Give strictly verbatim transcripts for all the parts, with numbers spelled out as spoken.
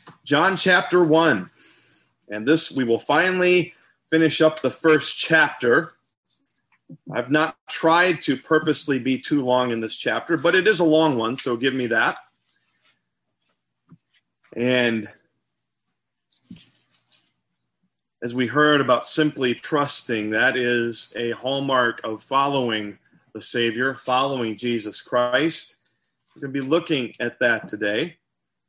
John chapter one. And this, we will finally finish up the first chapter. I've not tried to purposely be too long in this chapter, but it is a long one, so give me that. And as we heard about simply trusting, that is a hallmark of following the Savior, following Jesus Christ. We're going to be looking at that today.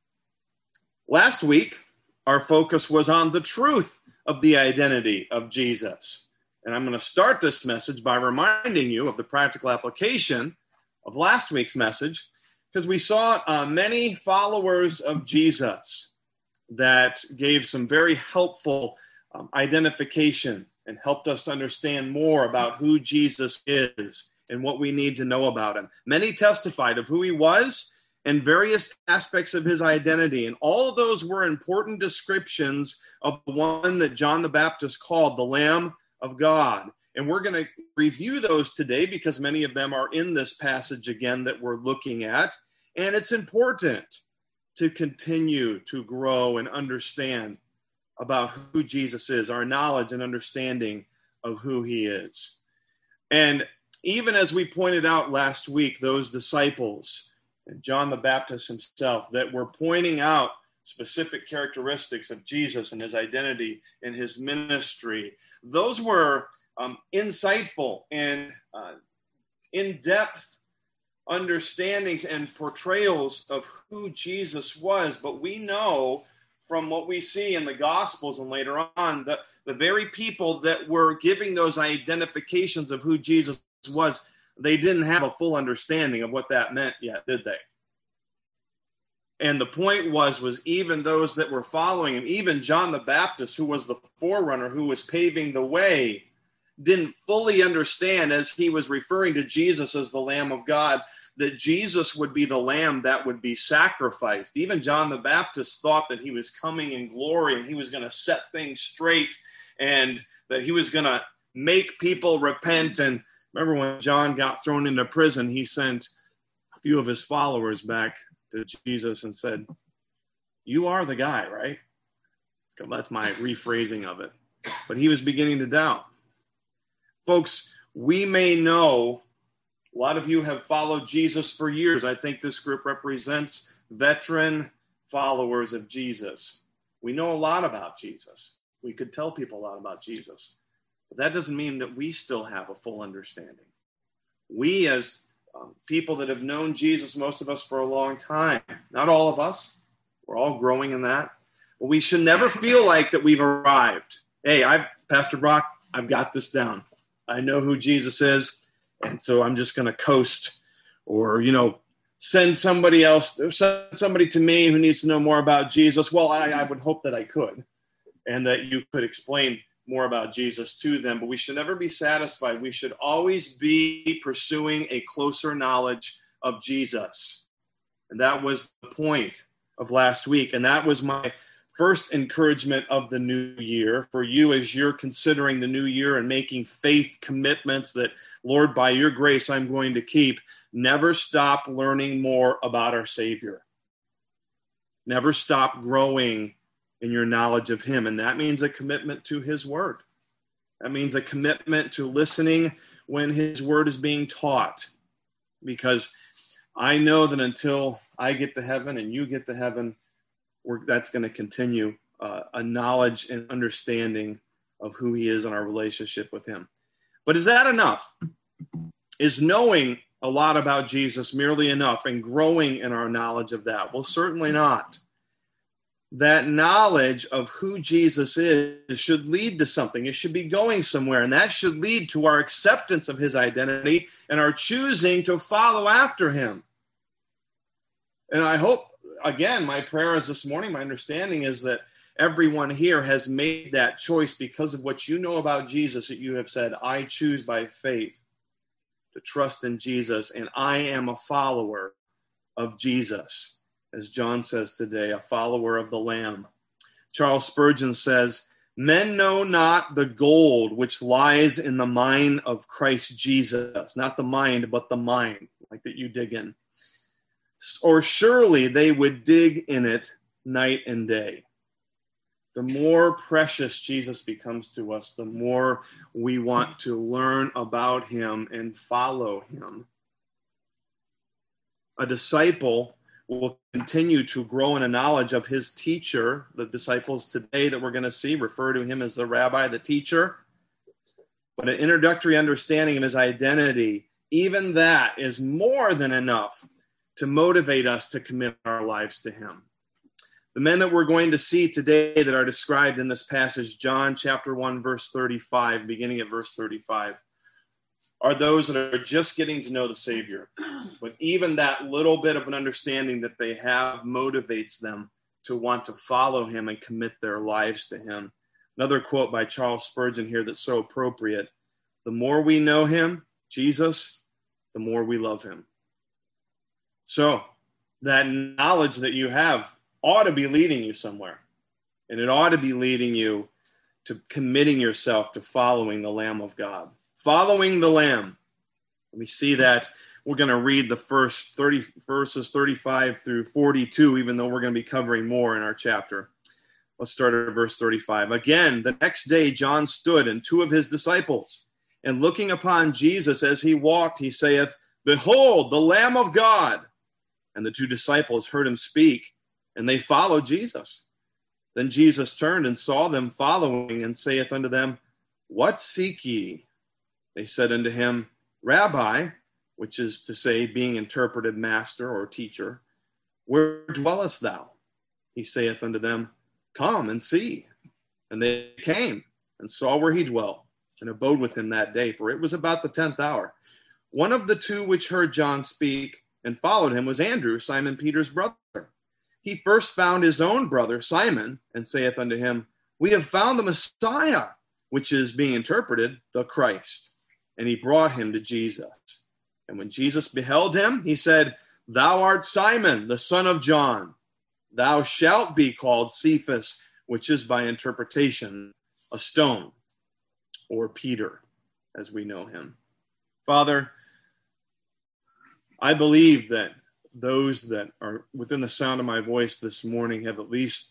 Last week, our focus was on the truth of the identity of Jesus. And I'm going to start this message by reminding you of the practical application of last week's message, because we saw uh, many followers of Jesus that gave some very helpful um, identification and helped us to understand more about who Jesus is and what we need to know about him. Many testified of who he was and various aspects of his identity. And all of those were important descriptions of the one that John the Baptist called the Lamb of God. And we're going to review those today because many of them are in this passage again that we're looking at. And it's important to continue to grow and understand about who Jesus is, our knowledge and understanding of who he is. And even as we pointed out last week, those disciples and John the Baptist himself that were pointing out specific characteristics of Jesus and his identity and his ministry, those were um, insightful and uh, in-depth understandings and portrayals of who Jesus was. But we know from what we see in the Gospels and later on that the very people that were giving those identifications of who Jesus was, they didn't have a full understanding of what that meant yet, did they? And the point was, was even those that were following him, even John the Baptist, who was the forerunner, who was paving the way, didn't fully understand, as he was referring to Jesus as the Lamb of God, that Jesus would be the lamb that would be sacrificed. Even John the Baptist thought that he was coming in glory and he was going to set things straight and that he was going to make people repent. And remember when John got thrown into prison, he sent a few of his followers back to Jesus and said, "You are the guy, right?" That's my rephrasing of it. But he was beginning to doubt. Folks, we may know, a lot of you have followed Jesus for years. I think this group represents veteran followers of Jesus. We know a lot about Jesus. We could tell people a lot about Jesus. But that doesn't mean that we still have a full understanding. We, as um, people that have known Jesus, most of us for a long time, not all of us, we're all growing in that. But we should never feel like that we've arrived. Hey, I've, Pastor Brock, I've got this down. I know who Jesus is, and so I'm just going to coast or, you know, send somebody else, or send somebody to me who needs to know more about Jesus. Well, I, I would hope that I could, and that you could explain more about Jesus to them. But we should never be satisfied. We should always be pursuing a closer knowledge of Jesus. And that was the point of last week. And that was my first encouragement of the new year for you as you're considering the new year and making faith commitments that, Lord, by your grace, I'm going to keep. Never stop learning more about our Savior. Never stop growing in your knowledge of him. And that means a commitment to his word. That means a commitment to listening when his word is being taught. Because I know that until I get to heaven and you get to heaven, we're, that's going to continue uh, a knowledge and understanding of who he is and our relationship with him. But is that enough? Is knowing a lot about Jesus merely enough and growing in our knowledge of that? Well, certainly not. That knowledge of who Jesus is should lead to something. It should be going somewhere, and that should lead to our acceptance of his identity and our choosing to follow after him. And I hope, again, my prayer is this morning, my understanding is that everyone here has made that choice because of what you know about Jesus, that you have said, I choose by faith to trust in Jesus, and I am a follower of Jesus. As John says today, a follower of the Lamb. Charles Spurgeon says, men know not the gold which lies in the mine of Christ Jesus. Not the mind, but the mine, like that you dig in. Or surely they would dig in it night and day. The more precious Jesus becomes to us, the more we want to learn about him and follow him. A disciple will continue to grow in a knowledge of his teacher. The disciples today that we're going to see refer to him as the rabbi, the teacher. But an introductory understanding of his identity, even that is more than enough to motivate us to commit our lives to him. The men that we're going to see today that are described in this passage, John chapter one, verse thirty-five, beginning at verse thirty-five, are those that are just getting to know the Savior. But even that little bit of an understanding that they have motivates them to want to follow him and commit their lives to him. Another quote by Charles Spurgeon here that's so appropriate. The more we know him, Jesus, the more we love him. So that knowledge that you have ought to be leading you somewhere. And it ought to be leading you to committing yourself to following the Lamb of God. Following the Lamb. We see that we're going to read the first thirty verses thirty-five through forty-two, even though we're going to be covering more in our chapter. Let's start at verse thirty-five. Again, the next day John stood and two of his disciples, and looking upon Jesus as he walked, he saith, Behold, the Lamb of God. And the two disciples heard him speak, and they followed Jesus. Then Jesus turned and saw them following, and saith unto them, What seek ye? They said unto him, Rabbi, which is to say, being interpreted master or teacher, where dwellest thou? He saith unto them, Come and see. And they came and saw where he dwelt, and abode with him that day, for it was about the tenth hour. One of the two which heard John speak and followed him was Andrew, Simon Peter's brother. He first found his own brother Simon, and saith unto him, We have found the Messiah, which is being interpreted, the Christ. And he brought him to Jesus. And when Jesus beheld him, he said, Thou art Simon, the son of John. Thou shalt be called Cephas, which is by interpretation a stone, or Peter, as we know him. Father, I believe that those that are within the sound of my voice this morning have at least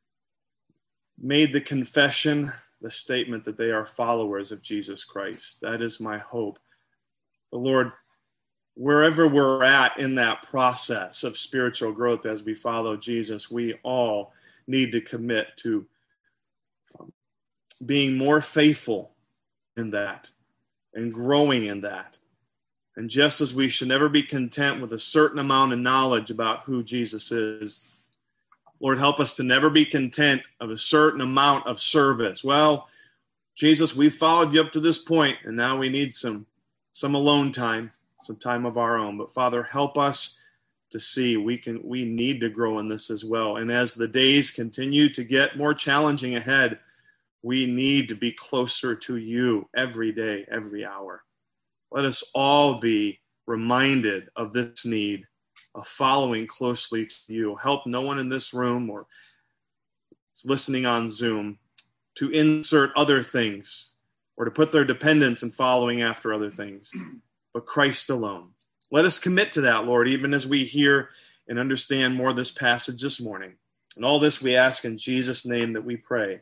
made the confession, the statement that they are followers of Jesus Christ. That is my hope. But Lord, wherever we're at in that process of spiritual growth as we follow Jesus, we all need to commit to um, being more faithful in that and growing in that. And just as we should never be content with a certain amount of knowledge about who Jesus is, Lord, help us to never be content of a certain amount of service. Well, Jesus, we've followed you up to this point, and now we need some, some alone time, some time of our own. But Father, help us to see we can we need to grow in this as well. And as the days continue to get more challenging ahead, we need to be closer to you every day, every hour. Let us all be reminded of this need of following closely to you. Help no one in this room or listening on Zoom to insert other things or to put their dependence in following after other things, but Christ alone. Let us commit to that, Lord, even as we hear and understand more of this passage this morning. And all this we ask in Jesus' name that we pray.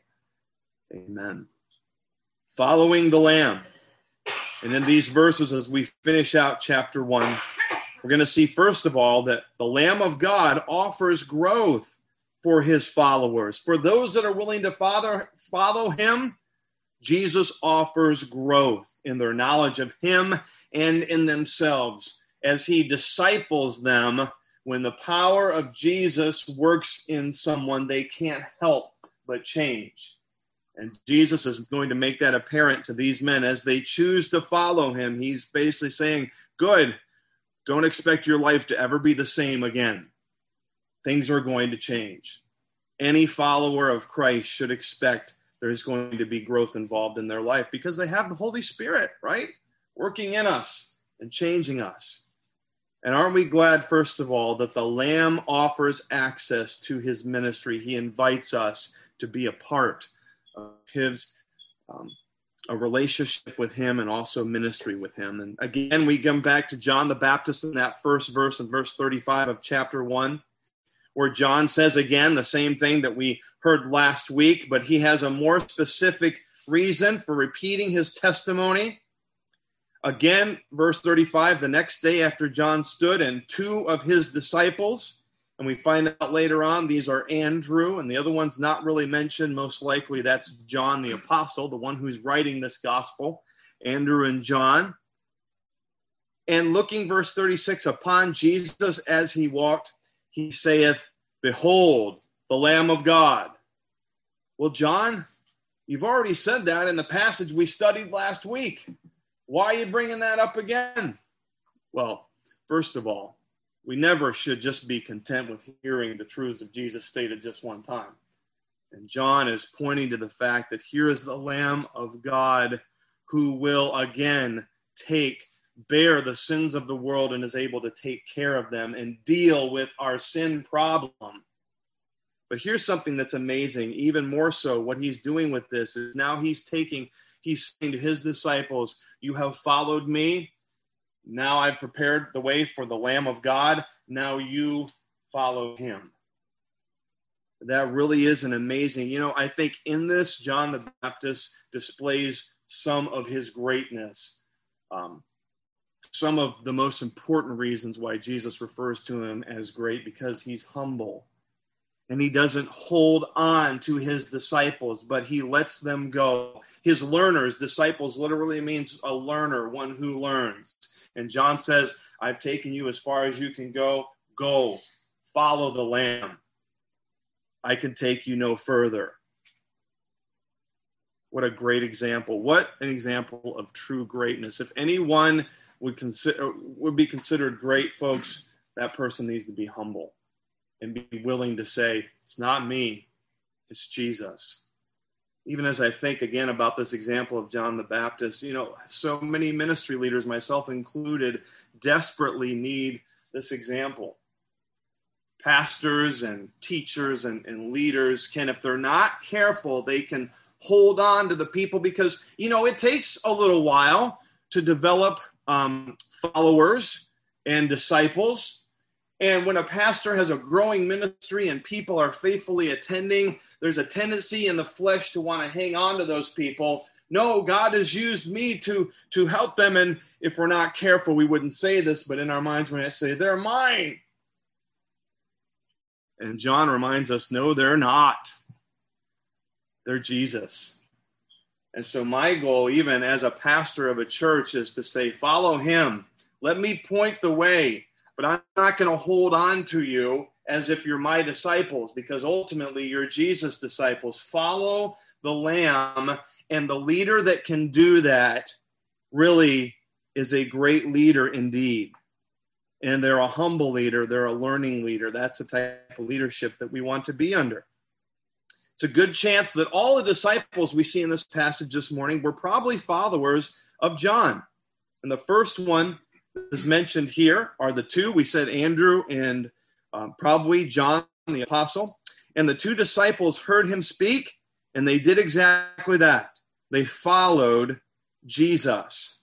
Amen. Following the Lamb. And in these verses, as we finish out chapter one, we're going to see, first of all, that the Lamb of God offers growth for his followers. For those that are willing to father, follow him, Jesus offers growth in their knowledge of him and in themselves as he disciples them. When the power of Jesus works in someone, they can't help but change. And Jesus is going to make that apparent to these men as they choose to follow him. He's basically saying, good, don't expect your life to ever be the same again. Things are going to change. Any follower of Christ should expect there's going to be growth involved in their life because they have the Holy Spirit, right? Working in us and changing us. And aren't we glad, first of all, that the Lamb offers access to his ministry? He invites us to be a part of his um, a relationship with him and also ministry with him. And again, we come back to John the Baptist in that first verse in verse thirty-five of chapter one, where John says again the same thing that we heard last week, but he has a more specific reason for repeating his testimony. Again, verse thirty-five, the next day after John stood and two of his disciples, and we find out later on these are Andrew, and the other one's not really mentioned. Most likely that's John the Apostle, the one who's writing this gospel, Andrew and John. And looking, verse thirty-six, upon Jesus as he walked, he saith, behold, the Lamb of God. Well, John, you've already said that in the passage we studied last week. Why are you bringing that up again? Well, first of all, we never should just be content with hearing the truths of Jesus stated just one time. And John is pointing to the fact that here is the Lamb of God who will again take, bear the sins of the world and is able to take care of them and deal with our sin problem. But here's something that's amazing, even more so. What he's doing with this is now he's taking, he's saying to his disciples, you have followed me. Now I've prepared the way for the Lamb of God. Now you follow him. That really is an amazing, you know, I think in this, John the Baptist displays some of his greatness. Um, some of the most important reasons why Jesus refers to him as great, because he's humble. And he doesn't hold on to his disciples, but he lets them go. His learners, disciples literally means a learner, one who learns. And John says, I've taken you as far as you can go. Go, follow the Lamb. I can take you no further. What a great example. What an example of true greatness. If anyone would consider would be considered great, folks, that person needs to be humble and be willing to say, it's not me, it's Jesus. Even as I think again about this example of John the Baptist, you know, so many ministry leaders, myself included, desperately need this example. Pastors and teachers and, and leaders can, if they're not careful, they can hold on to the people because, you know, it takes a little while to develop um, followers and disciples. And when a pastor has a growing ministry and people are faithfully attending, there's a tendency in the flesh to want to hang on to those people. No, God has used me to, to help them. And if we're not careful, we wouldn't say this, but in our minds, when I say, they're mine. And John reminds us, no, they're not. They're Jesus. And so my goal, even as a pastor of a church, is to say, follow him. Let me point the way. But I'm not going to hold on to you as if you're my disciples, because ultimately you're Jesus' disciples. Follow the Lamb, and the leader that can do that really is a great leader indeed. And they're a humble leader. They're a learning leader. That's the type of leadership that we want to be under. It's a good chance that all the disciples we see in this passage this morning were probably followers of John. And the first one is mentioned here are the two. We said Andrew and um, probably John the Apostle. And the two disciples heard him speak, and they did exactly that. They followed Jesus.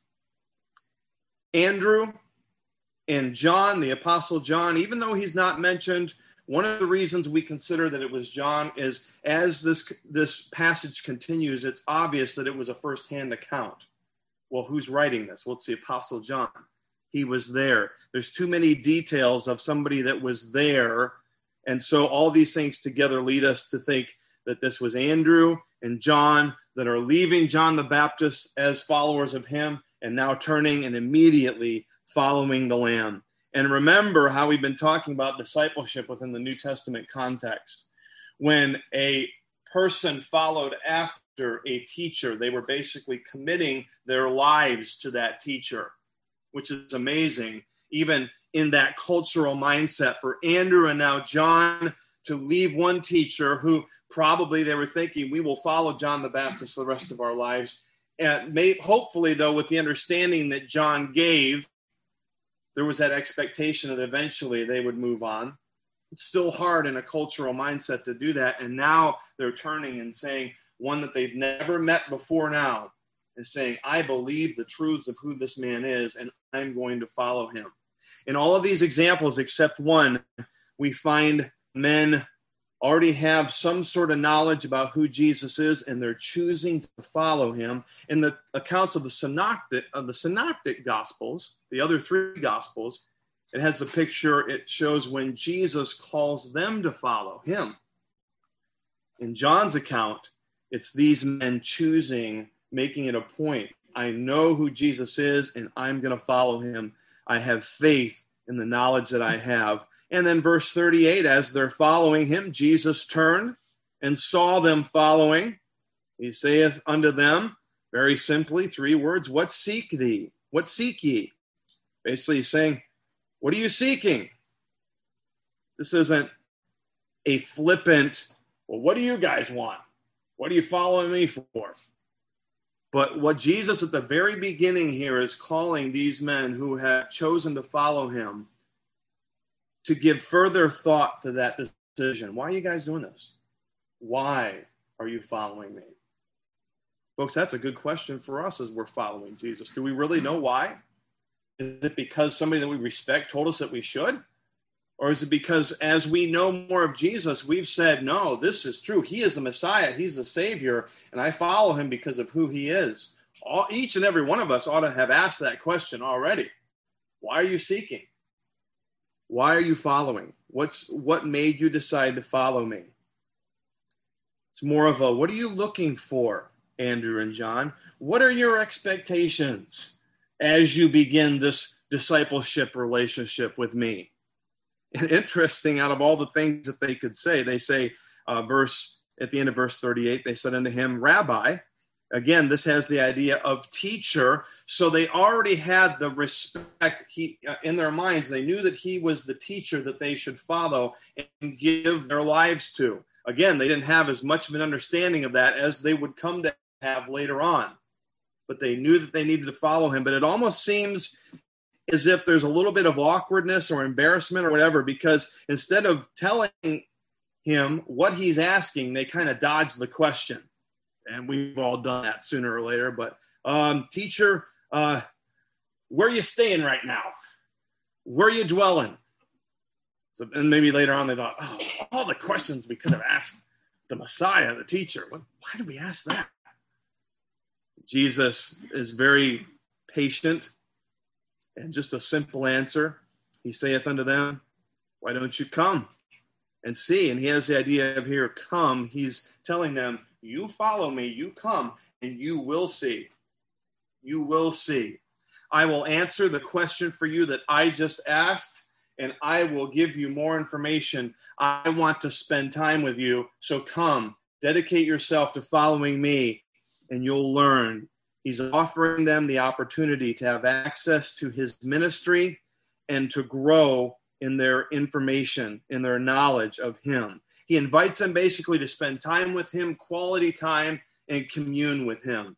Andrew and John, the Apostle John, even though he's not mentioned, one of the reasons we consider that it was John is as this, this passage continues, it's obvious that it was a first-hand account. Well, who's writing this? Well, it's the Apostle John. He was there. There's too many details of somebody that was there. And so all these things together lead us to think that this was Andrew and John that are leaving John the Baptist as followers of him and now turning and immediately following the Lamb. And remember how we've been talking about discipleship within the New Testament context. When a person followed after a teacher, they were basically committing their lives to that teacher, which is amazing, even in that cultural mindset for Andrew and now John to leave one teacher who probably they were thinking, we will follow John the Baptist the rest of our lives. And may, hopefully, though, with the understanding that John gave, there was that expectation that eventually they would move on. It's still hard in a cultural mindset to do that. And now they're turning and saying one that they've never met before now and saying, I believe the truths of who this man is, and I'm going to follow him. In all of these examples, except one, we find men already have some sort of knowledge about who Jesus is, and they're choosing to follow him. In the accounts of the synoptic of the synoptic gospels, the other three gospels, it has a picture. It shows when Jesus calls them to follow him. In John's account, it's these men choosing, making it a point. I know who Jesus is, and I'm going to follow him. I have faith in the knowledge that I have. And then verse thirty-eight, as they're following him, Jesus turned and saw them following. He saith unto them, very simply, three words, what seek thee? What seek ye? Basically, he's saying, what are you seeking? This isn't a flippant, well, what do you guys want? What are you following me for? But what Jesus at the very beginning here is calling these men who have chosen to follow him to give further thought to that decision. Why are you guys doing this? Why are you following me? Folks, that's a good question for us as we're following Jesus. Do we really know why? Is it because somebody that we respect told us that we should? Or is it because as we know more of Jesus, we've said, no, this is true. He is the Messiah. He's the Savior. And I follow him because of who he is. All, each and every one of us ought to have asked that question already. Why are you seeking? Why are you following? What's what made you decide to follow me? It's more of a, what are you looking for, Andrew and John? What are your expectations as you begin this discipleship relationship with me? And interesting, out of all the things that they could say, they say, uh, verse at the end of verse thirty-eight, they said unto him, Rabbi. Again, this has the idea of teacher. So they already had the respect he, uh, in their minds. They knew that he was the teacher that they should follow and give their lives to. Again, they didn't have as much of an understanding of that as they would come to have later on. But they knew that they needed to follow him. But it almost seems as if there's a little bit of awkwardness or embarrassment or whatever, because instead of telling him what he's asking, they kind of dodge the question. And we've all done that sooner or later. But um, teacher, uh, where are you staying right now? Where are you dwelling? So, and maybe later on they thought, oh, all the questions we could have asked the Messiah, the teacher. Why did we ask that? Jesus is very patient. And just a simple answer, he saith unto them, why don't you come and see? And he has the idea of here, come. He's telling them, you follow me, you come, and you will see. You will see. I will answer the question for you that I just asked, and I will give you more information. I want to spend time with you, so come, dedicate yourself to following me, and you'll learn. He's offering them the opportunity to have access to his ministry and to grow in their information, in their knowledge of him. He invites them basically to spend time with him, quality time, and commune with him.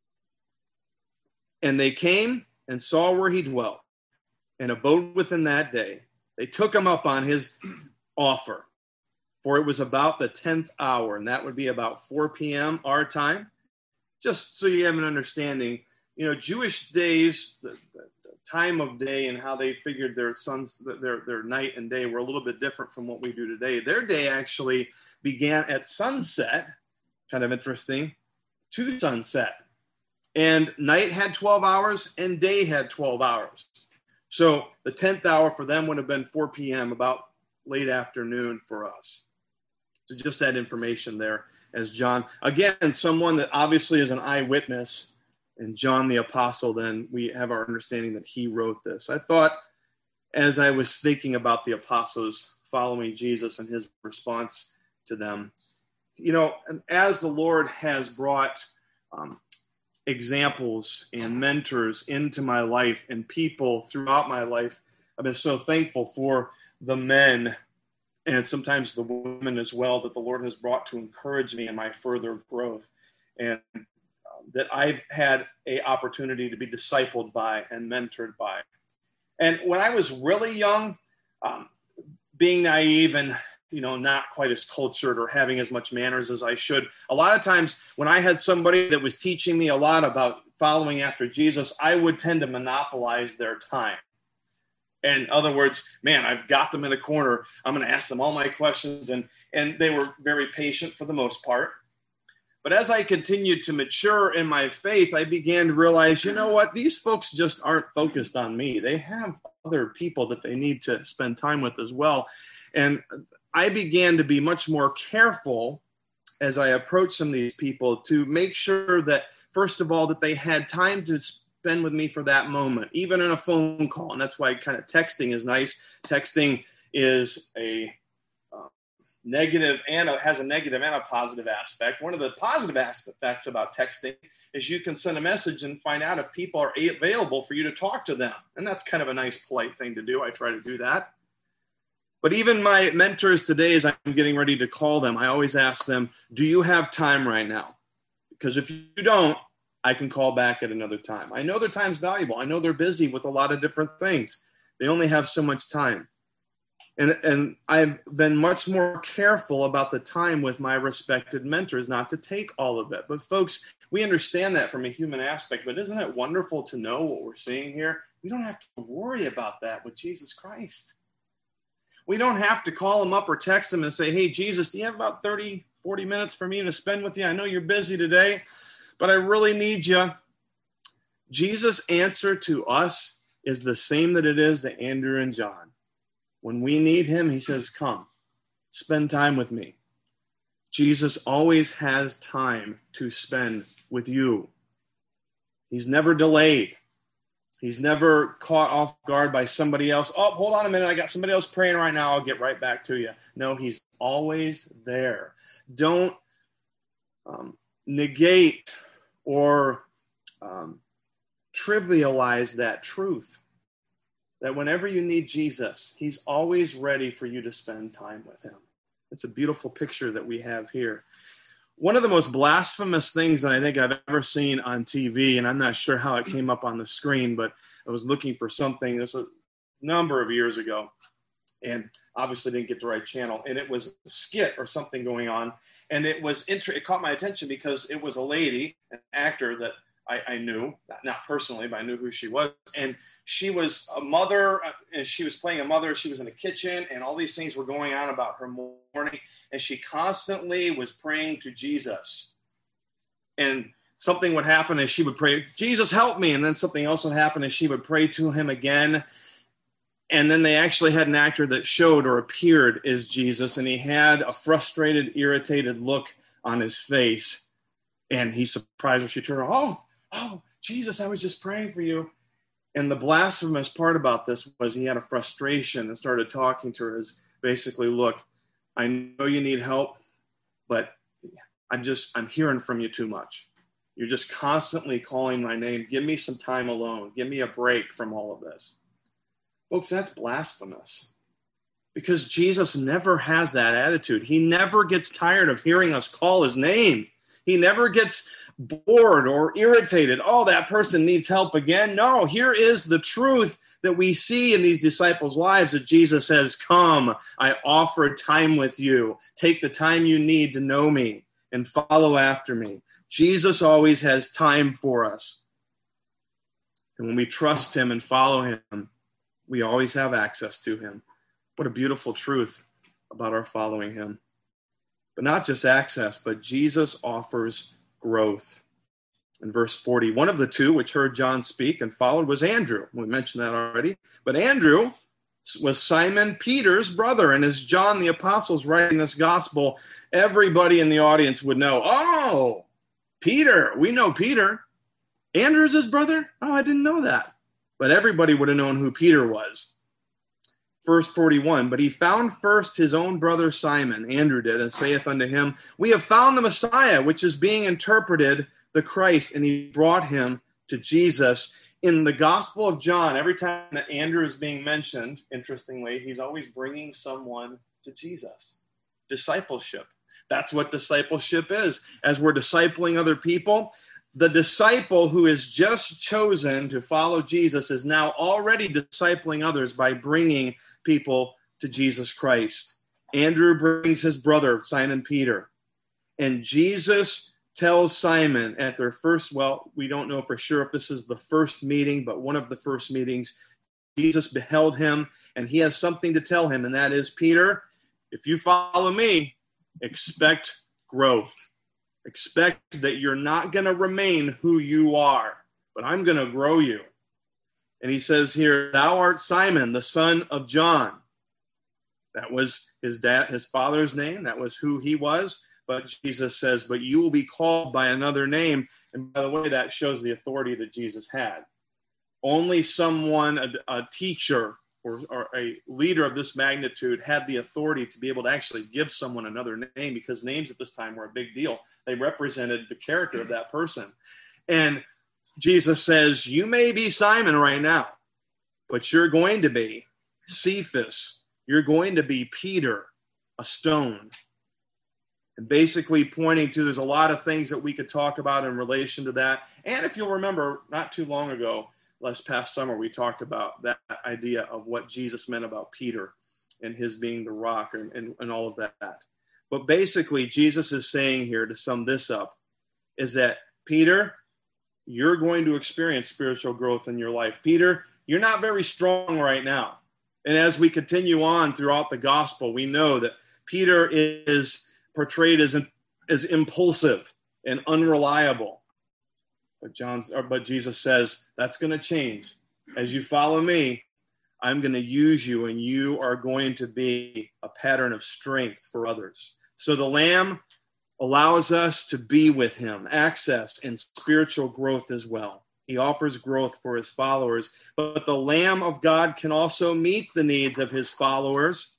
And they came and saw where he dwelt and abode with him that day. They took him up on his offer, for it was about the tenth hour, and that would be about four p.m. our time. Just so you have an understanding, you know, Jewish days, the, the, the time of day and how they figured their suns, their, their night and day were a little bit different from what we do today. Their day actually began at sunset, kind of interesting, to sunset. And night had twelve hours and day had twelve hours. So the tenth hour for them would have been four p.m., about late afternoon for us. So just that information there. As John, again, someone that obviously is an eyewitness, and John the Apostle, then we have our understanding that he wrote this. I thought, as I was thinking about the apostles following Jesus and his response to them, you know, as the Lord has brought um, examples and mentors into my life and people throughout my life, I've been so thankful for the men and sometimes the women as well that the Lord has brought to encourage me in my further growth, and um, that I've had an opportunity to be discipled by and mentored by. And when I was really young, um, being naive and, you know, not quite as cultured or having as much manners as I should, a lot of times when I had somebody that was teaching me a lot about following after Jesus, I would tend to monopolize their time. And in other words, man, I've got them in a corner. I'm going to ask them all my questions. And, and they were very patient for the most part. But as I continued to mature in my faith, I began to realize, you know what? These folks just aren't focused on me. They have other people that they need to spend time with as well. And I began to be much more careful as I approached some of these people to make sure that, first of all, that they had time to spend with me for that moment, even in a phone call. And that's why kind of texting is nice. Texting is a uh, negative and a, has a negative and a positive aspect. One of the positive aspects about texting is you can send a message and find out if people are available for you to talk to them. And that's kind of a nice, polite thing to do. I try to do that. But even my mentors today, as I'm getting ready to call them, I always ask them, do you have time right now? Because if you don't, I can call back at another time. I know their time's valuable. I know they're busy with a lot of different things. They only have so much time. And, and I've been much more careful about the time with my respected mentors, not to take all of it. But folks, we understand that from a human aspect, but isn't it wonderful to know what we're seeing here? We don't have to worry about that with Jesus Christ. We don't have to call him up or text him and say, hey, Jesus, do you have about thirty, forty minutes for me to spend with you? I know you're busy today, but I really need you. Jesus' answer to us is the same that it is to Andrew and John. When we need him, he says, come, spend time with me. Jesus always has time to spend with you. He's never delayed. He's never caught off guard by somebody else. Oh, hold on a minute. I got somebody else praying right now. I'll get right back to you. No, he's always there. Don't um, negate or um, trivialize that truth. That whenever you need Jesus, he's always ready for you to spend time with him. It's a beautiful picture that we have here. One of the most blasphemous things that I think I've ever seen on T V, and I'm not sure how it came up on the screen, but I was looking for something this a number of years ago, and obviously didn't get the right channel, and it was a skit or something going on, and it was inter- it caught my attention because it was a lady, an actor that I, I knew, not, not personally, but I knew who she was, and she was a mother, and she was playing a mother. She was in the kitchen, and all these things were going on about her morning, and she constantly was praying to Jesus. And something would happen as she would pray, Jesus, help me, and then something else would happen as she would pray to him again. And then they actually had an actor that showed or appeared as Jesus, and he had a frustrated, irritated look on his face, and he's surprised when she turned around, oh, oh, Jesus, I was just praying for you. And the blasphemous part about this was he had a frustration and started talking to her as basically, look, I know you need help, but I'm just, I'm hearing from you too much. You're just constantly calling my name. Give me some time alone. Give me a break from all of this. Folks, that's blasphemous because Jesus never has that attitude. He never gets tired of hearing us call his name. He never gets bored or irritated. Oh, that person needs help again. No, here is the truth that we see in these disciples' lives that Jesus says, come, I offer time with you. Take the time you need to know me and follow after me. Jesus always has time for us. And when we trust him and follow him, we always have access to him. What a beautiful truth about our following him. But not just access, but Jesus offers growth. In verse forty, one of the two which heard John speak and followed was Andrew. We mentioned that already. But Andrew was Simon Peter's brother. And as John the Apostle's writing this gospel, everybody in the audience would know, oh, Peter, we know Peter. Andrew's his brother? Oh, I didn't know that. But everybody would have known who Peter was. Verse forty-one, but he found first his own brother Simon, Andrew did, and saith unto him, we have found the Messiah, which is being interpreted the Christ, and he brought him to Jesus. In the Gospel of John, every time that Andrew is being mentioned, interestingly, he's always bringing someone to Jesus. Discipleship. That's what discipleship is. As we're discipling other people, the disciple who is just chosen to follow Jesus is now already discipling others by bringing people to Jesus Christ. Andrew brings his brother, Simon Peter. And Jesus tells Simon at their first, well, we don't know for sure if this is the first meeting, but one of the first meetings, Jesus beheld him, and he has something to tell him, and that is, Peter, if you follow me, expect growth. Expect that you're not going to remain who you are, but I'm going to grow you. And he says here, thou art Simon, the son of John. That was his dad, his father's name. That was who he was. But Jesus says, but you will be called by another name. And by the way, that shows the authority that Jesus had. Only someone, a, a teacher or, or a leader of this magnitude had the authority to be able to actually give someone another name, because names at this time were a big deal. They represented the character of that person. And Jesus says, you may be Simon right now, but you're going to be Cephas. You're going to be Peter, a stone. And basically pointing to, there's a lot of things that we could talk about in relation to that. And if you'll remember, not too long ago, last past summer, we talked about that idea of what Jesus meant about Peter and his being the rock and, and, and all of that. But basically, Jesus is saying here, to sum this up, is that, Peter, you're going to experience spiritual growth in your life. Peter, you're not very strong right now. And as we continue on throughout the gospel, we know that Peter is portrayed as, as impulsive and unreliable. But John's, or, but Jesus says, that's going to change. As you follow me, I'm going to use you, and you are going to be a pattern of strength for others. So the Lamb allows us to be with him, access and spiritual growth as well. He offers growth for his followers, but the Lamb of God can also meet the needs of his followers.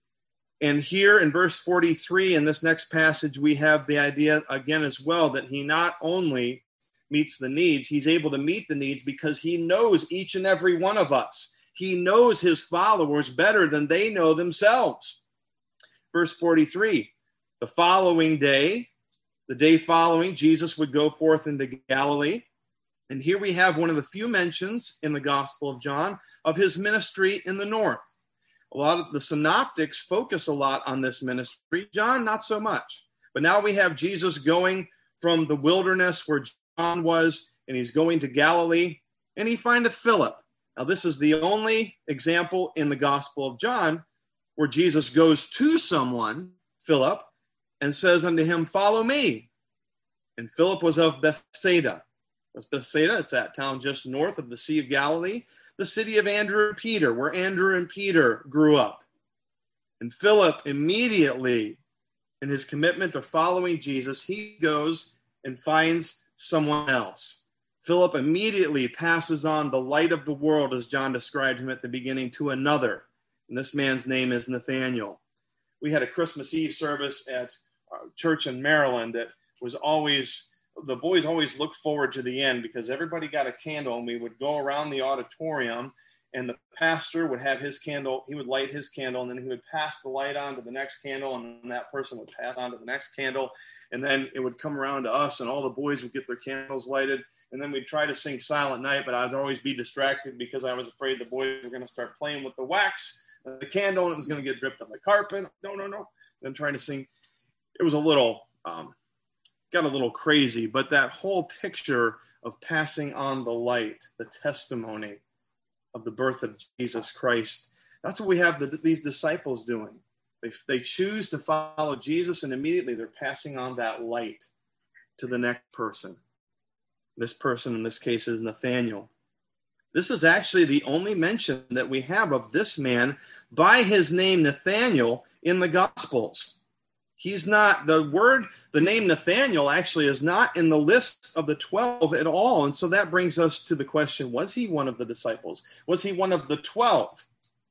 And here in verse forty-three, in this next passage, we have the idea again as well that he not only meets the needs, he's able to meet the needs because he knows each and every one of us. He knows his followers better than they know themselves. Verse forty-three, the following day, the day following, Jesus would go forth into Galilee. And here we have one of the few mentions in the Gospel of John of his ministry in the north. A lot of the synoptics focus a lot on this ministry. John, not so much. But now we have Jesus going from the wilderness where John was, and he's going to Galilee, and he findeth Philip. Now, this is the only example in the Gospel of John where Jesus goes to someone, Philip, and says unto him, follow me. And Philip was of Bethsaida. What's Bethsaida? It's that town just north of the Sea of Galilee, the city of Andrew and Peter, where Andrew and Peter grew up. And Philip immediately, in his commitment to following Jesus, he goes and finds someone else. Philip immediately passes on the light of the world, as John described him at the beginning, to another. And this man's name is Nathanael. We had a Christmas Eve service at our church in Maryland that was always, the boys always looked forward to the end because everybody got a candle, and we would go around the auditorium, and the pastor would have his candle, he would light his candle, and then he would pass the light on to the next candle, and then that person would pass on to the next candle, and then it would come around to us, and all the boys would get their candles lighted, and then we'd try to sing Silent Night, but I'd always be distracted because I was afraid the boys were going to start playing with the wax, and the candle, and it was going to get dripped on the carpet. No, no, no. Then trying to sing. It was a little, um, got a little crazy, but that whole picture of passing on the light, the testimony of the birth of Jesus Christ, that's what we have the, these disciples doing. They, they choose to follow Jesus, and immediately they're passing on that light to the next person. This person, in this case, is Nathanael. This is actually the only mention that we have of this man by his name Nathanael in the Gospels. He's not, the word, the name Nathanael actually is not in the list of the twelve at all. And so that brings us to the question, was he one of the disciples? Was he one of the twelve?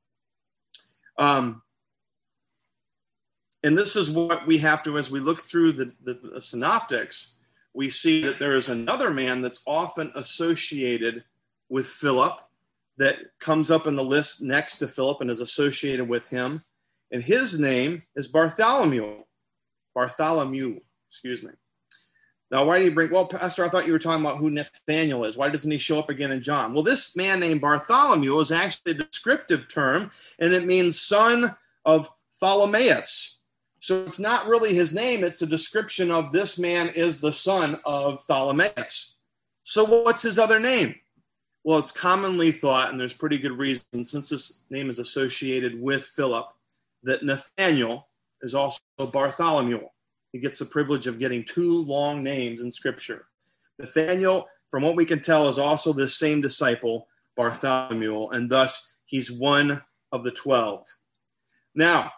Um, and this is what we have to, as we look through the, the, the synoptics, we see that there is another man that's often associated with Philip that comes up in the list next to Philip and is associated with him. And his name is Bartholomew. Bartholomew, excuse me. Now, why do you bring, well, Pastor, I thought you were talking about who Nathanael is. Why doesn't he show up again in John? Well, this man named Bartholomew is actually a descriptive term, and it means son of Tholomaeus. So it's not really his name. It's a description of this man is the son of Tholomaeus. So what's his other name? Well, it's commonly thought, and there's pretty good reason, since this name is associated with Philip, that Nathaniel is also Bartholomew. He gets the privilege of getting two long names in Scripture. Nathaniel, from what we can tell, is also this same disciple, Bartholomew, and thus he's one of the twelve. Now,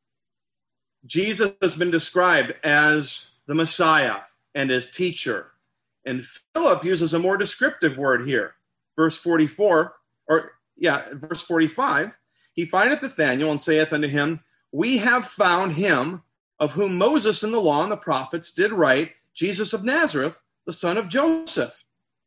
Jesus has been described as the Messiah and as teacher. And Philip uses a more descriptive word here. Verse forty-four, or yeah, verse forty-five, he findeth Nathanael and saith unto him, we have found him of whom Moses in the law and the prophets did write, Jesus of Nazareth, the son of Joseph.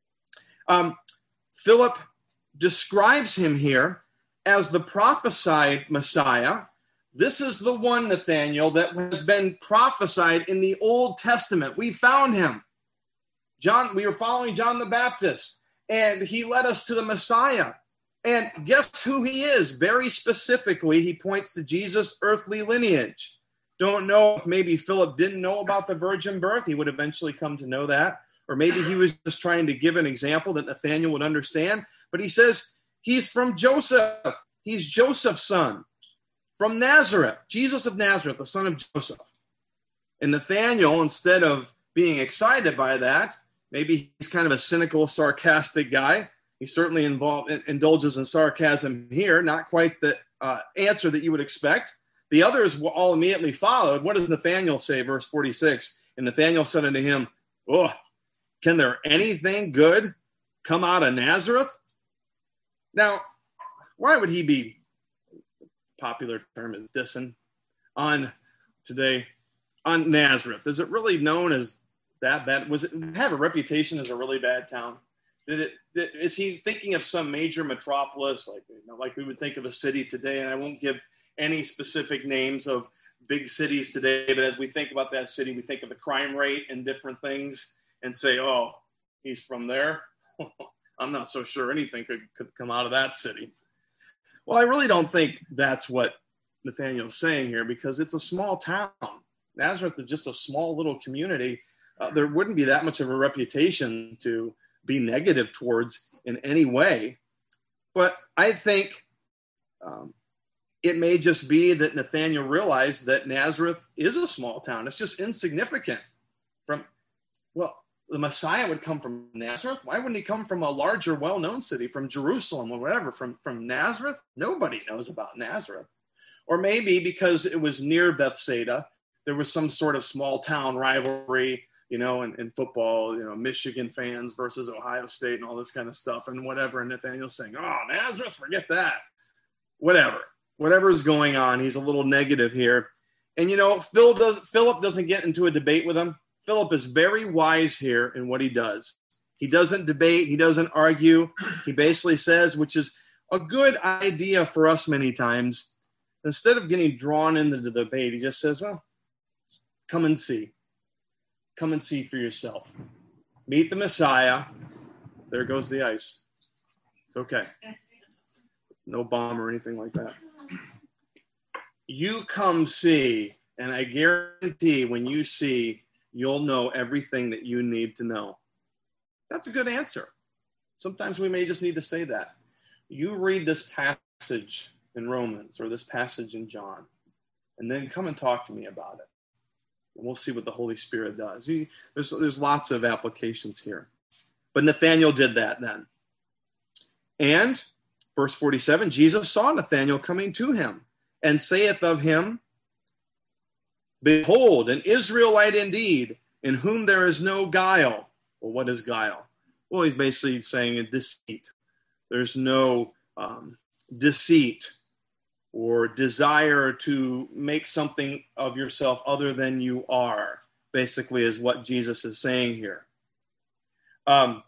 Um, Philip describes him here as the prophesied Messiah. This is the one, Nathanael, that has been prophesied in the Old Testament. We found him. John, we were following John the Baptist, and he led us to the Messiah. And guess who he is? Very specifically, he points to Jesus' earthly lineage. Don't know if maybe Philip didn't know about the virgin birth. He would eventually come to know that. Or maybe he was just trying to give an example that Nathanael would understand. But he says he's from Joseph. He's Joseph's son. From Nazareth, Jesus of Nazareth, the son of Joseph. And Nathanael, instead of being excited by that, maybe he's kind of a cynical, sarcastic guy. He certainly involved, indulges in sarcasm here, not quite the uh, answer that you would expect. The others all immediately followed. What does Nathanael say, verse forty-six? And Nathanael said unto him, oh, can there anything good come out of Nazareth? Now, why would he be, popular term is dissing, on today, on Nazareth? Is it really known as that bad? Was it have a reputation as a really bad town? Did it, did, is he thinking of some major metropolis, like, you know, like we would think of a city today? And I won't give any specific names of big cities today, but as we think about that city, we think of the crime rate and different things and say, oh, he's from there. I'm not so sure anything could, could come out of that city. Well, I really don't think that's what Nathanael's saying here, because it's a small town. Nazareth is just a small little community. Uh, there wouldn't be that much of a reputation to be negative towards in any way. But I think um, it may just be that Nathanael realized that Nazareth is a small town. It's just insignificant. From, well, the Messiah would come from Nazareth. Why wouldn't he come from a larger, well-known city, from Jerusalem or whatever? From, from Nazareth? Nobody knows about Nazareth. Or maybe because it was near Bethsaida, there was some sort of small town rivalry, you know, in, in football, you know, Michigan fans versus Ohio State and all this kind of stuff and whatever. And Nathanael's saying, oh, Nazareth, forget that. Whatever. Whatever is going on, he's a little negative here. And, you know, Phil does, Philip doesn't get into a debate with him. Philip is very wise here in what he does. He doesn't debate. He doesn't argue. He basically says, which is a good idea for us many times, instead of getting drawn into the debate, he just says, well, come and see. Come and see for yourself. Meet the Messiah. There goes the ice. It's okay. No bomb or anything like that. You come see, and I guarantee when you see, you'll know everything that you need to know. That's a good answer. Sometimes we may just need to say that. You read this passage in Romans or this passage in John, and then come and talk to me about it. And we'll see what the Holy Spirit does. He, there's, there's lots of applications here. But Nathanael did that then. And verse forty-seven, Jesus saw Nathanael coming to him and saith of him, behold, an Israelite indeed, in whom there is no guile. Well, what is guile? Well, he's basically saying a deceit. There's no um, deceit or desire to make something of yourself other than you are, basically is what Jesus is saying here. Um,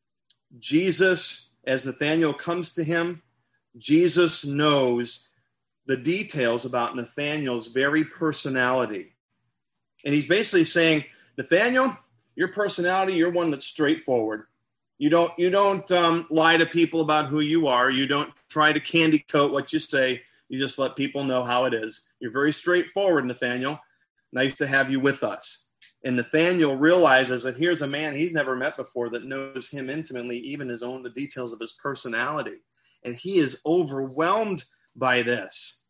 Jesus, as Nathanael comes to him, Jesus knows the details about Nathanael's very personality. And he's basically saying, Nathanael, your personality, you're one that's straightforward. You don't, you don't um, lie to people about who you are. You don't try to candy coat what you say. You just let people know how it is. You're very straightforward, Nathanael. Nice to have you with us. And Nathanael realizes that here's a man he's never met before that knows him intimately, even his own, the details of his personality. And he is overwhelmed by this.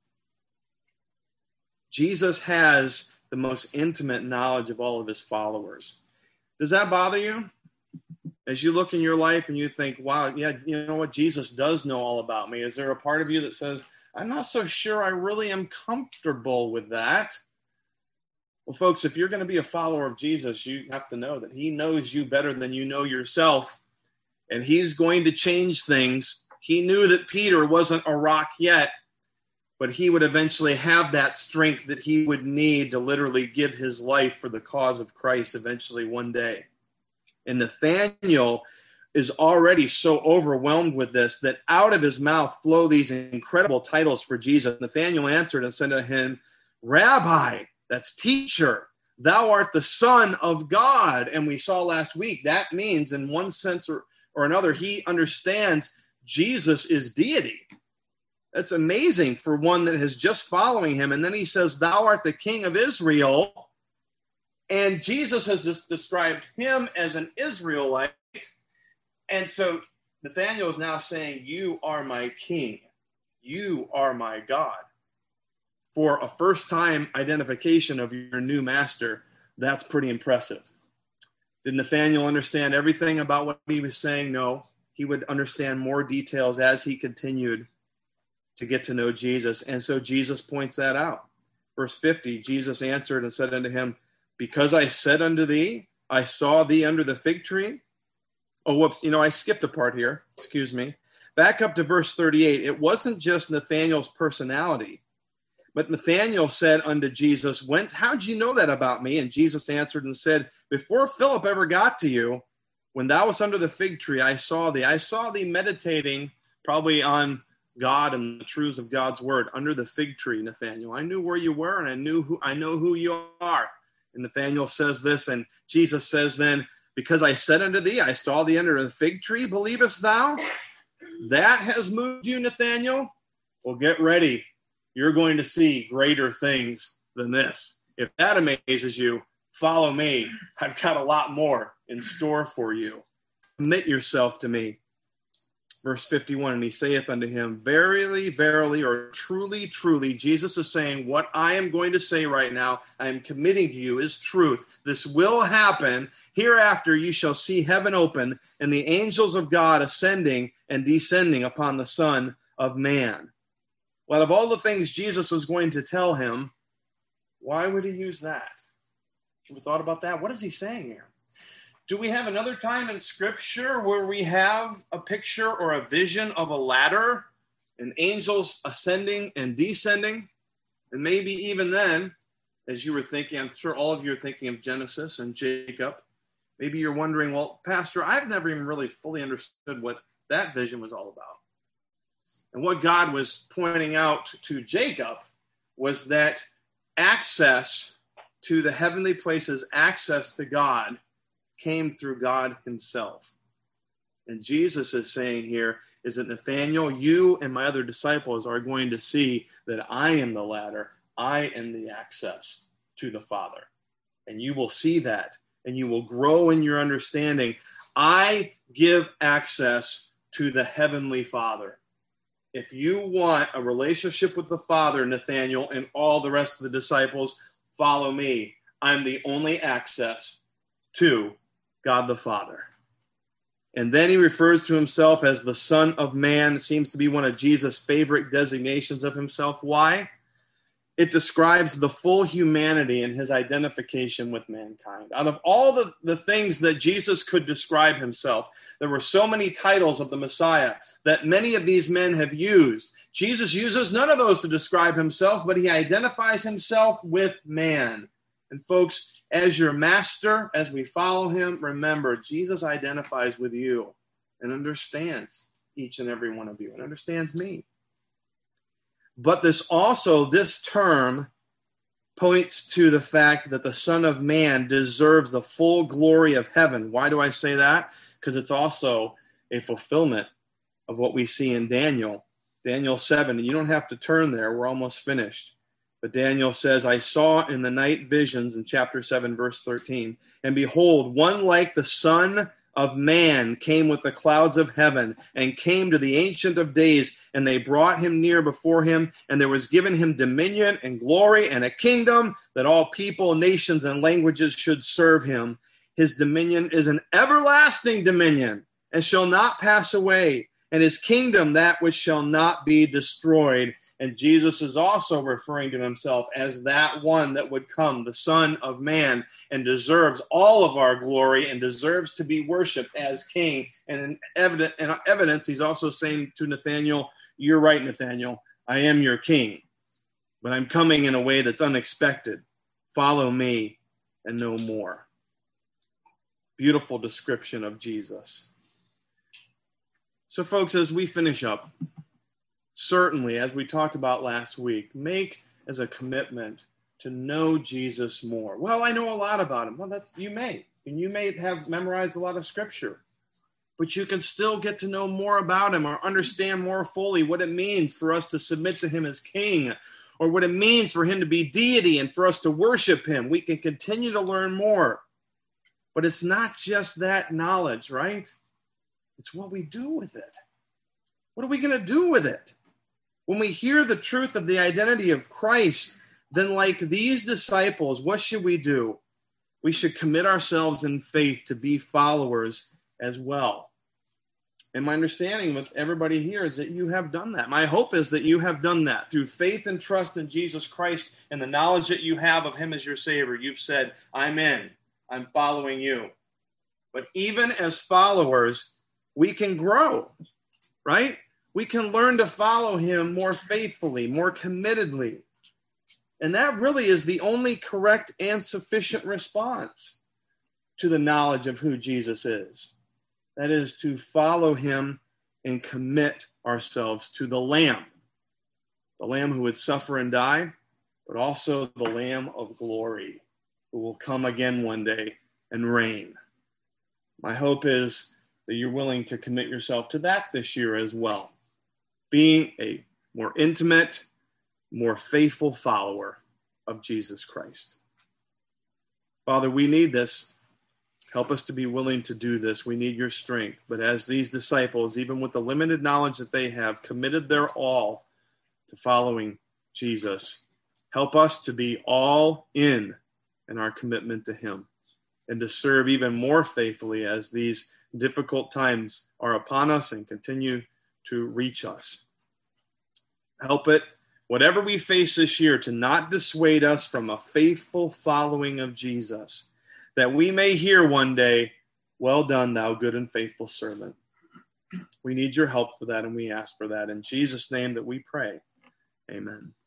Jesus has the most intimate knowledge of all of his followers. Does that bother you? As you look in your life and you think, wow, yeah, you know what? Jesus does know all about me. Is there a part of you that says, I'm not so sure I really am comfortable with that? Well, folks, if you're going to be a follower of Jesus, you have to know that he knows you better than you know yourself, and he's going to change things. He knew that Peter wasn't a rock yet, but he would eventually have that strength that he would need to literally give his life for the cause of Christ eventually one day. And Nathanael is already so overwhelmed with this that out of his mouth flow these incredible titles for Jesus. Nathanael answered and said to him, Rabbi, that's teacher, thou art the Son of God. And we saw last week that means in one sense or, or another, he understands Jesus is deity. That's amazing for one that is just following him. And then he says, thou art the King of Israel. And Jesus has just described him as an Israelite. And so Nathanael is now saying, you are my king. You are my God. For a first-time identification of your new master, that's pretty impressive. Did Nathanael understand everything about what he was saying? No. He would understand more details as he continued to get to know Jesus. And so Jesus points that out. Verse fifty, Jesus answered and said unto him, because I said unto thee, I saw thee under the fig tree. Oh, whoops, you know, I skipped a part here. Excuse me. Back up to verse thirty-eight. It wasn't just Nathanael's personality, but Nathanael said unto Jesus, Whence, how'd you know that about me? And Jesus answered and said, before Philip ever got to you, when thou wast under the fig tree, I saw thee. I saw thee meditating probably on God and the truths of God's word under the fig tree, Nathanael. I knew where you were, and I knew who I know who you are. And Nathanael says this, and Jesus says then, because I said unto thee, I saw thee under the fig tree, believest thou? That has moved you, Nathanael? Well, get ready. You're going to see greater things than this. If that amazes you, follow me. I've got a lot more in store for you. Commit yourself to me. Verse fifty-one, and he saith unto him, verily, verily, or truly, truly, Jesus is saying, what I am going to say right now, I am committing to you is truth. This will happen. Hereafter you shall see heaven open, and the angels of God ascending and descending upon the Son of Man. Well, of all the things Jesus was going to tell him, why would he use that? Have you thought about that? What is he saying here? Do we have another time in Scripture where we have a picture or a vision of a ladder and angels ascending and descending? And maybe even then, as you were thinking, I'm sure all of you are thinking of Genesis and Jacob. Maybe you're wondering, well, Pastor, I've never even really fully understood what that vision was all about. And what God was pointing out to Jacob was that access to the heavenly places, access to God, came through God himself. And Jesus is saying here is that Nathanael, you and my other disciples are going to see that I am the ladder. I am the access to the Father. And you will see that, and you will grow in your understanding. I give access to the Heavenly Father. If you want a relationship with the Father, Nathanael, and all the rest of the disciples, follow me. I'm the only access to God the Father. And then he refers to himself as the Son of Man. It seems to be one of Jesus' favorite designations of himself. Why? It describes the full humanity and his identification with mankind. Out of all the, the things that Jesus could describe himself, there were so many titles of the Messiah that many of these men have used. Jesus uses none of those to describe himself, but he identifies himself with man. And folks, as your master, as we follow him, remember, Jesus identifies with you and understands each and every one of you and understands me. But this also, this term points to the fact that the Son of Man deserves the full glory of heaven. Why do I say that? Because it's also a fulfillment of what we see in Daniel. Daniel seven, and you don't have to turn there. We're almost finished. But Daniel says, I saw in the night visions in chapter seven, verse thirteen, and behold, one like the Son of Man came with the clouds of heaven and came to the Ancient of Days, and they brought him near before him, and there was given him dominion and glory and a kingdom that all people, nations, and languages should serve him. His dominion is an everlasting dominion and shall not pass away, and his kingdom that which shall not be destroyed. And Jesus is also referring to himself as that one that would come, the Son of Man, and deserves all of our glory and deserves to be worshipped as king. And in evidence, in evidence, he's also saying to Nathanael, you're right, Nathanael, I am your king, but I'm coming in a way that's unexpected. Follow me and no more. Beautiful description of Jesus. So, folks, as we finish up, certainly, as we talked about last week, make as a commitment to know Jesus more. Well, I know a lot about him. Well, that's you may. And you may have memorized a lot of scripture. But you can still get to know more about him or understand more fully what it means for us to submit to him as king, or what it means for him to be deity and for us to worship him. We can continue to learn more. But it's not just that knowledge, right? It's what we do with it. What are we going to do with it? When we hear the truth of the identity of Christ, then like these disciples, what should we do? We should commit ourselves in faith to be followers as well. And my understanding with everybody here is that you have done that. My hope is that you have done that through faith and trust in Jesus Christ and the knowledge that you have of him as your Savior. You've said, I'm in. I'm following you. But even as followers, we can grow, right? We can learn to follow him more faithfully, more committedly. And that really is the only correct and sufficient response to the knowledge of who Jesus is. That is to follow him and commit ourselves to the Lamb, the Lamb who would suffer and die, but also the Lamb of glory who will come again one day and reign. My hope is that you're willing to commit yourself to that this year as well, being a more intimate, more faithful follower of Jesus Christ. Father, we need this. Help us to be willing to do this. We need your strength. But as these disciples, even with the limited knowledge that they have, committed their all to following Jesus, help us to be all in in our commitment to him and to serve even more faithfully as these difficult times are upon us and continue to reach us. Help it, whatever we face this year, to not dissuade us from a faithful following of Jesus, that we may hear one day, well done, thou good and faithful servant. We need your help for that, and we ask for that. In Jesus' name that we pray. Amen.